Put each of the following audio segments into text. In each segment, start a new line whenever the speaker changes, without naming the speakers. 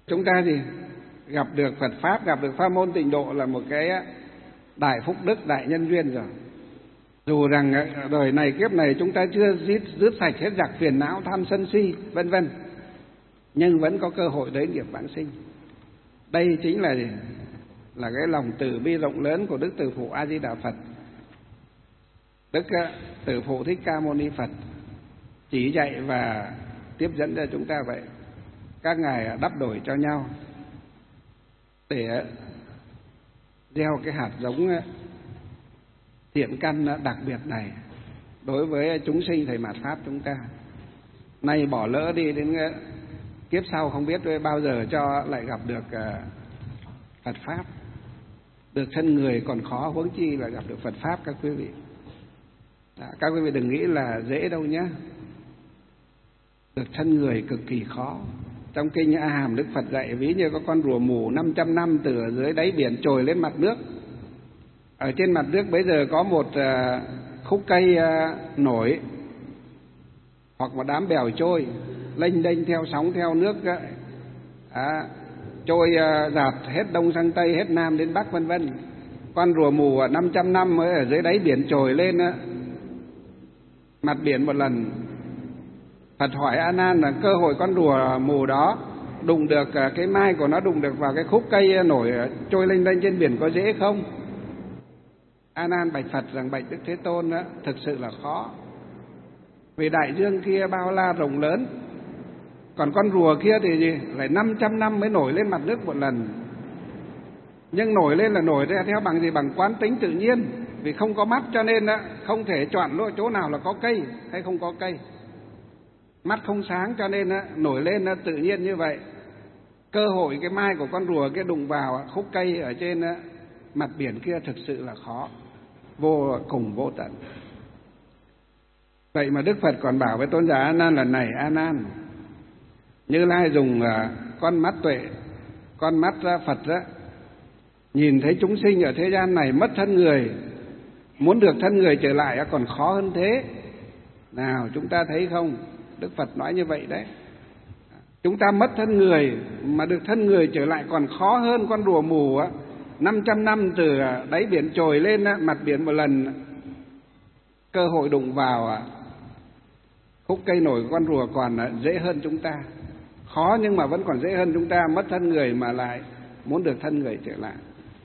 chúng ta thì gặp được Phật Pháp, gặp được pháp môn tịnh độ là một cái đại phúc đức, đại nhân duyên rồi. Dù rằng đời này kiếp này chúng ta chưa dứt sạch hết giặc phiền não tham sân si vân vân, nhưng vẫn có cơ hội đến nghiệp vãng sinh. Đây chính là cái lòng từ bi rộng lớn của Đức Từ Phụ A Di Đà Phật. Đức Từ Phụ Thích Ca Mâu Ni Phật chỉ dạy và tiếp dẫn cho chúng ta vậy. Các ngài đắp đổi cho nhau để gieo cái hạt giống thiện căn đặc biệt này đối với chúng sinh thầy mạt Pháp chúng ta. Nay bỏ lỡ đi, đến kiếp sau không biết bao giờ cho lại gặp được Phật Pháp. Được thân người còn khó, huống chi là gặp được Phật Pháp các quý vị. Các quý vị đừng nghĩ là dễ đâu nhé. Được thân người cực kỳ khó. Trong kinh A Hàm Đức Phật dạy ví như có con rùa mù 500 năm từ ở dưới đáy biển trồi lên mặt nước. Ở trên mặt nước bây giờ có một khúc cây nổi hoặc một đám bèo trôi lênh đênh theo sóng theo nước, trôi dạt hết đông sang tây, hết nam đến bắc vân vân. Con rùa mù 500 năm mới ở dưới đáy biển trồi lên mặt biển một lần. Phật hỏi A Nan là cơ hội con rùa mù đó đụng được cái mai của nó đụng được vào cái khúc cây nổi trôi lênh đênh trên biển có dễ không? A Nan bạch Phật rằng bạch Đức Thế Tôn đó, thực sự là khó. Vì đại dương kia bao la rộng lớn, còn con rùa kia thì gì? Lại 500 năm mới nổi lên mặt nước một lần. Nhưng nổi lên là nổi ra theo bằng gì? Bằng quán tính tự nhiên. Vì không có mắt cho nên không thể chọn lựa chỗ nào là có cây hay không có cây. Mắt không sáng cho nên nổi lên tự nhiên như vậy. Cơ hội cái mai của con rùa kia đụng vào khúc cây ở trên mặt biển kia thực sự là khó, vô cùng vô tận. Vậy mà Đức Phật còn bảo với tôn giả A Nan là này A Nan, Như Lai dùng con mắt tuệ, con mắt Phật đó, nhìn thấy chúng sinh ở thế gian này mất thân người, muốn được thân người trở lại còn khó hơn thế. Nào chúng ta thấy không? Đức Phật nói như vậy đấy. Chúng ta mất thân người mà được thân người trở lại còn khó hơn con rùa mù 500 năm từ đáy biển trồi lên mặt biển một lần. Cơ hội đụng vào khúc cây nổi của con rùa còn dễ hơn chúng ta. Khó nhưng mà vẫn còn dễ hơn chúng ta mất thân người mà lại muốn được thân người trở lại.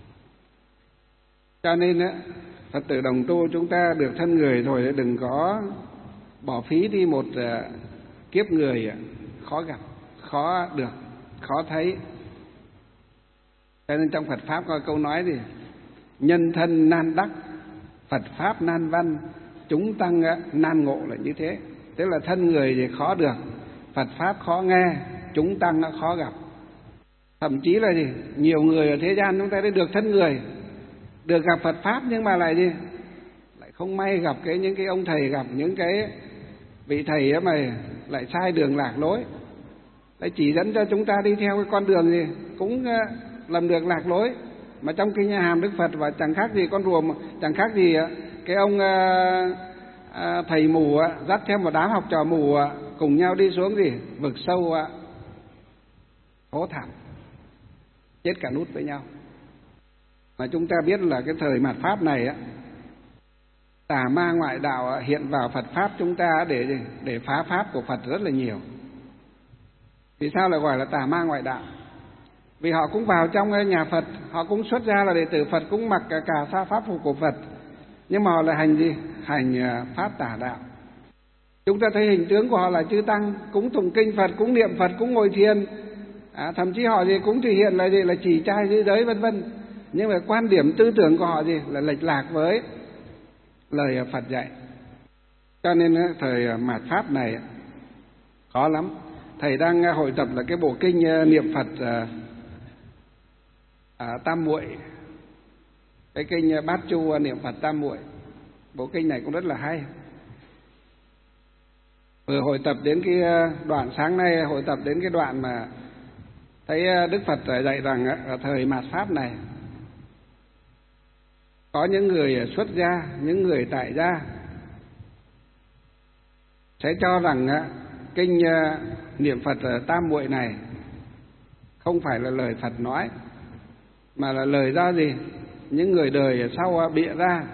Cho nên Phật tử đồng tu chúng ta được thân người rồi đừng có bỏ phí đi một kiếp người khó gặp, khó được, khó thấy. Cho nên trong Phật Pháp có câu nói gì? Nhân thân nan đắc, Phật Pháp nan văn, chúng tăng nan ngộ là như thế. Tức là thân người thì khó được, Phật Pháp khó nghe, chúng tăng khó gặp. Thậm chí là gì? Nhiều người ở thế gian chúng ta đã được thân người, được gặp Phật Pháp nhưng mà lại gì? Lại không may gặp những cái ông thầy, gặp những cái vị thầy mà lại sai đường lạc lối, lại chỉ dẫn cho chúng ta đi theo cái con đường gì cũng lầm được lạc lối. Mà trong kinh A Hàm Đức Phật và chẳng khác gì con rùa, chẳng khác gì cái ông thầy mù dắt theo một đám học trò mù cùng nhau đi xuống gì vực sâu hố thẳm, chết cả nút với nhau. Mà chúng ta biết là cái thời mạt Pháp này tà ma ngoại đạo hiện vào Phật Pháp chúng ta để phá Pháp của Phật rất là nhiều. Vì sao lại gọi là tà ma ngoại đạo? Vì họ cũng vào trong nhà Phật, họ cũng xuất ra là đệ tử Phật, cũng mặc cả pháp phục của Phật, nhưng mà họ lại hành gì? Hành pháp tà đạo. Chúng ta thấy hình tướng của họ là chư tăng, cũng tụng kinh Phật, cũng niệm Phật, cũng ngồi thiền, thậm chí họ cũng thể hiện là là chỉ trai giữ giới vân vân. Nhưng mà quan điểm tư tưởng của họ là lệch lạc với lời Phật dạy. Cho nên thời mạt Pháp này khó lắm. Thầy đang hội tập là cái bộ kinh niệm Phật Tam Muội, cái kinh Bát Chu niệm Phật Tam Muội. Bộ kinh này cũng rất là hay. Vừa hội tập đến cái đoạn, sáng nay hội tập đến cái đoạn mà thấy Đức Phật dạy rằng ở thời mạt Pháp này có những người xuất gia, những người tại gia sẽ cho rằng kinh niệm Phật Tam Muội này không phải là lời Phật nói, mà là lời do gì? Những người đời ở sau bịa ra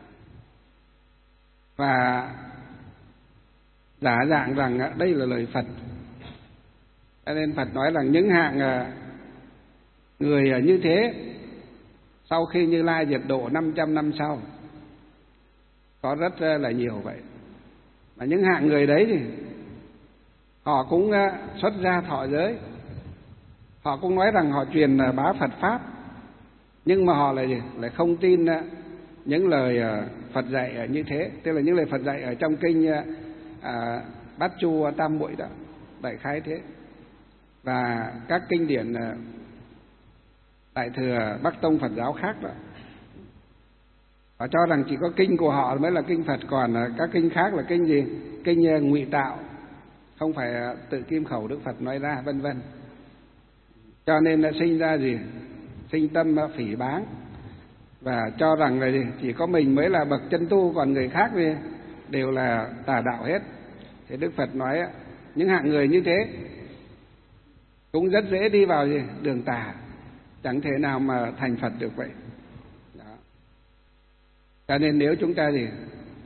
và giả dạng rằng đây là lời Phật. Cho nên Phật nói rằng những hạng người như thế sau khi Như Lai diệt độ 500 năm sau có rất là nhiều vậy. Mà những hạng người đấy thì họ cũng xuất gia thọ giới, họ cũng nói rằng họ truyền bá Phật pháp, nhưng mà họ lại không tin những lời Phật dạy như thế. Tức là những lời Phật dạy ở trong kinh Bát Chu Tam Muội đó, đại khái thế. Và các kinh điển Đại thừa Bắc Tông Phật giáo khác đó, họ cho rằng chỉ có kinh của họ mới là kinh Phật, còn các kinh khác là kinh gì? Kinh ngụy tạo, không phải tự kim khẩu Đức Phật nói ra, vân vân. Cho nên đã sinh ra gì? Sinh tâm phỉ báng, và cho rằng là gì? Chỉ có mình mới là bậc chân tu, còn người khác thì đều là tà đạo hết. Thì Đức Phật nói những hạng người như thế cũng rất dễ đi vào gì? Đường tà, chẳng thể nào mà thành Phật được vậy. Đó. Cho nên nếu chúng ta gì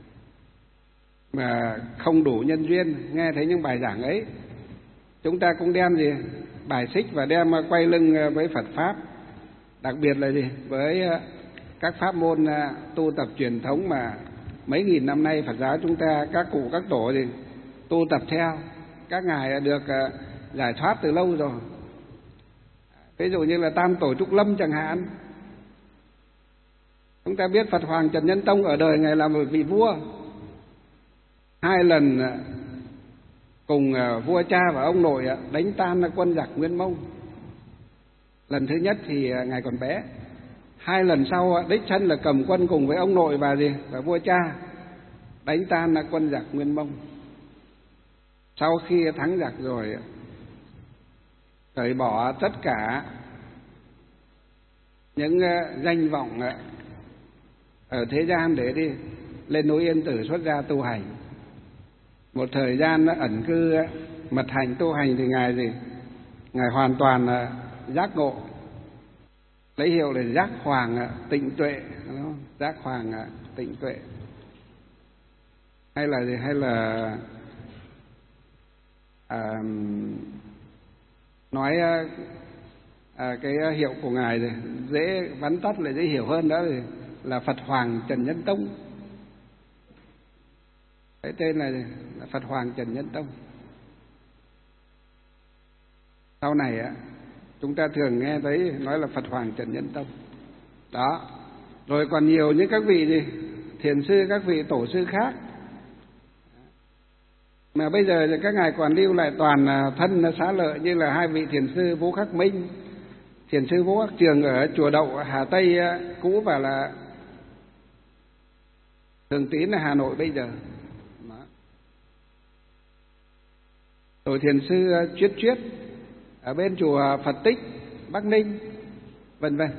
mà không đủ nhân duyên nghe thấy những bài giảng ấy, chúng ta cũng đem gì? Bài xích và đem quay lưng với Phật pháp. Đặc biệt là gì? Với các pháp môn tu tập truyền thống mà mấy nghìn năm nay Phật giáo chúng ta, các cụ các tổ gì tu tập theo, các ngài được giải thoát từ lâu rồi. Ví dụ như là Tam Tổ Trúc Lâm chẳng hạn. Chúng ta biết Phật Hoàng Trần Nhân Tông ở đời ngài là một vị vua, 2 lần cùng vua cha và ông nội đánh tan quân giặc Nguyên Mông. Lần thứ nhất thì ngài còn bé, 2 lần sau đích thân là cầm quân cùng với ông nội và vua cha đánh tan quân giặc Nguyên Mông. Sau khi thắng giặc rồi, cởi bỏ tất cả những danh vọng ở thế gian để đi lên núi Yên Tử xuất gia tu hành. Một thời gian ẩn cư mật hành tu hành thì ngài hoàn toàn giác ngộ, lấy hiệu là giác hoàng tịnh tuệ, đúng không? Giác hoàng tịnh tuệ, hay là nói cái hiệu của ngài rồi dễ vắn tắt lại dễ hiểu hơn, đó là Phật Hoàng Trần Nhân Tông. Cái tên là Phật Hoàng Trần Nhân Tông. Sau này chúng ta thường nghe thấy nói là Phật Hoàng Trần Nhân Tông. Đó. Rồi còn nhiều những các vị thiền sư, các vị tổ sư khác mà bây giờ thì các ngài còn lưu lại toàn thân xá lợi, như là 2 vị thiền sư Vũ Khắc Minh, thiền sư Vũ Khắc Trường ở chùa Đậu Hà Tây cũ, và là Thường Tín ở Hà Nội bây giờ. Đó. Rồi thiền sư Chuyết ở bên chùa Phật Tích Bắc Ninh, vân vân.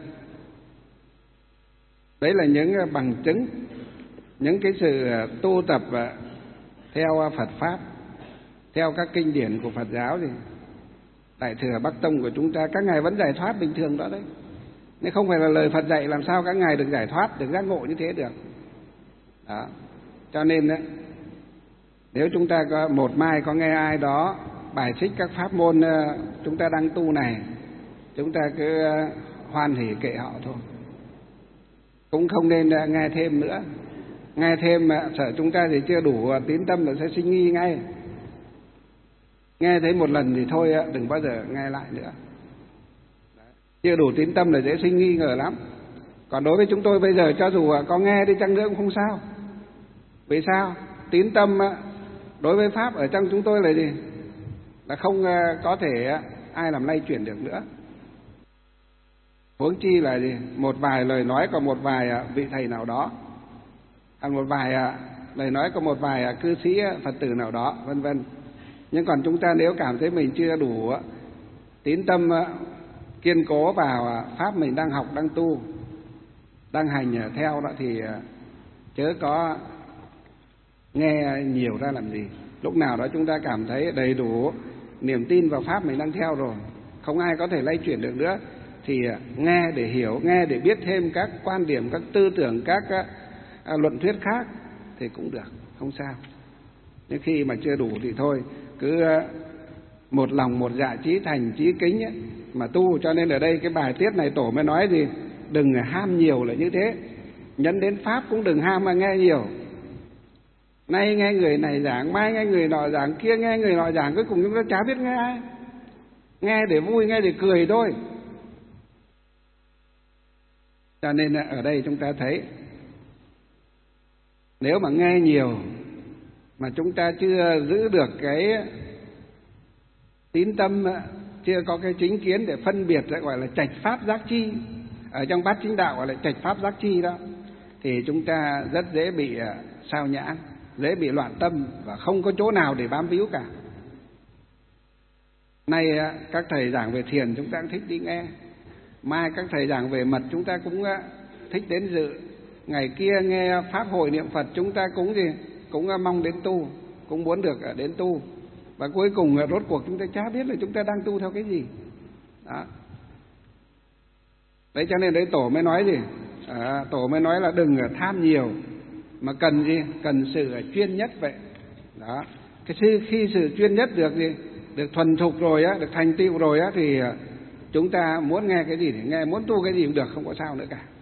Đấy là những bằng chứng, những cái sự tu tập theo Phật pháp, theo các kinh điển của Phật giáo thì Đại thừa Bắc Tông của chúng ta, các ngài vẫn giải thoát bình thường đó đấy. Nếu không phải là lời Phật dạy, làm sao các ngài được giải thoát, được giác ngộ như thế được. Đó. Cho nên đấy, nếu chúng ta có một mai có nghe ai đó bài xích các pháp môn chúng ta đang tu này, chúng ta cứ hoan hỉ kệ họ thôi, cũng không nên nghe thêm nữa. Nghe thêm mà sợ chúng ta thì chưa đủ tín tâm là sẽ sinh nghi ngay. Nghe thấy một lần thì thôi, đừng bao giờ nghe lại nữa. Chưa đủ tín tâm là dễ sinh nghi ngờ lắm. Còn đối với chúng tôi bây giờ, cho dù có nghe đi chăng nữa cũng không sao. Vì sao? Tín tâm đối với pháp ở trong chúng tôi là gì? Là không có thể ai làm lay chuyển được nữa. Huống chi là gì? Một vài lời nói của một vài vị thầy nào đó, hay một vài lời nói của một vài cư sĩ Phật tử nào đó, vân vân. Nhưng còn chúng ta nếu cảm thấy mình chưa đủ tín tâm kiên cố vào pháp mình đang học, đang tu, đang hành theo đó, thì chớ có nghe nhiều ra làm gì. Lúc nào đó chúng ta cảm thấy đầy đủ niềm tin vào pháp mình đang theo rồi, không ai có thể lay chuyển được nữa, thì nghe để hiểu, nghe để biết thêm các quan điểm, các tư tưởng, các luận thuyết khác thì cũng được, không sao. Nhưng khi mà chưa đủ thì thôi, cứ một lòng một dạ chí thành chí kính ấy, mà tu. Cho nên ở đây cái bài tiết này Tổ mới nói gì, đừng ham nhiều là như thế. Nhấn đến pháp cũng đừng ham mà nghe nhiều. Nay nghe người này giảng, mai nghe người nọ giảng, kia nghe người nọ giảng, cuối cùng chúng ta chả biết nghe ai. Nghe để vui, nghe để cười thôi. Cho nên ở đây chúng ta thấy, nếu mà nghe nhiều mà chúng ta chưa giữ được cái tín tâm, chưa có cái chính kiến để phân biệt, gọi là trạch pháp giác chi, ở trong bát chính đạo gọi là trạch pháp giác chi đó, thì chúng ta rất dễ bị sao nhãng, dễ bị loạn tâm và không có chỗ nào để bám víu cả. Nay các thầy giảng về thiền chúng ta cũng thích đi nghe, mai các thầy giảng về mật chúng ta cũng thích đến dự, ngày kia nghe pháp hội niệm Phật chúng ta cũng cũng mong đến tu, cũng muốn được đến tu, và cuối cùng rốt cuộc chúng ta chả biết là chúng ta đang tu theo cái gì đó. Đấy, cho nên đấy Tổ mới nói gì, Tổ mới nói là đừng tham nhiều, mà cần gì, cần sự chuyên nhất vậy đó. Khi sự chuyên nhất được được thuần thục rồi á, được thành tựu rồi á, thì chúng ta muốn nghe cái gì thì nghe, muốn tu cái gì cũng được, không có sao nữa cả.